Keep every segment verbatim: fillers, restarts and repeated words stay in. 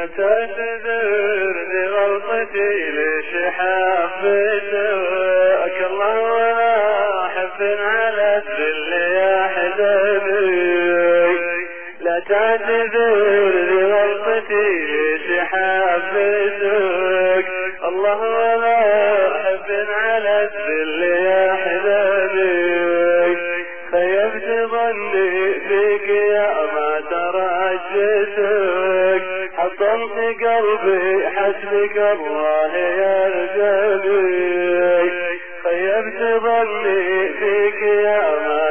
لا تعتذر لغلطتي ليش حبيتك الله ولا حب على الذل يا حبيبي. لا تعتذر لغلطتي ليش حبيتك الله ولا حب على الذل يا حبيبي. خيبت ظني فيك يا ما ترجتك حطمت قلبي حسبك الله يرجمي. خيبت ظني فيك يا ما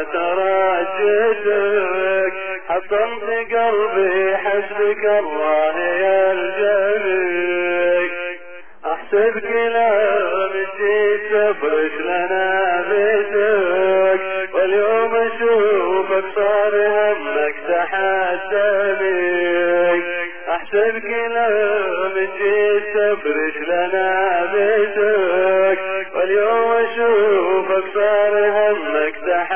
ترجتك حطمت قلبي حسبك الله يرجمي. احسبك لو جيت تفرش لنا بيتك واليوم اشوفك صار همك تحدمي. احسبك لو جيت تفرش لنا بيتك واليوم اشوفك صار همك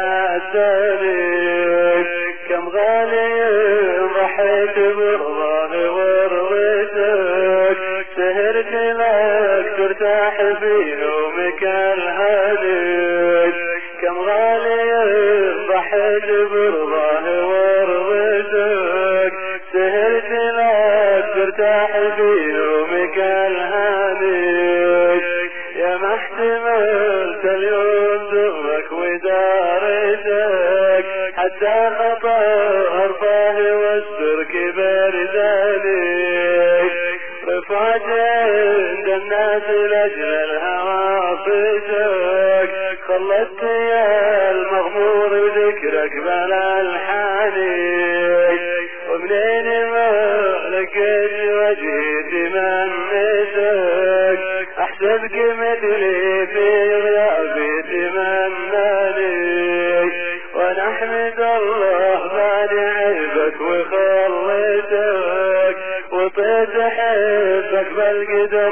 تحدمي. كم غالي ضحيت برضاه ورضيتك سهرت لك ترتاح في نومك الهادي. كم غالي ضحيت برضاه ورضيتك سهرت لك ترتاح في نومك الهادي. يا ما احتملت اليوم ذمك ودارتك حتى خطا ارضاه واستر كبر ذلك. رفعت عند الناس لاجل الهوى فيتك خلدت يا المغمور ذكرك بلا الحاني. ومنين ما لقيت وجهي تمنيتك احسبك مثلي في غيابي تمناني. ونحمد الله بعد عيبك وخليتك وطيت احبك بالقدر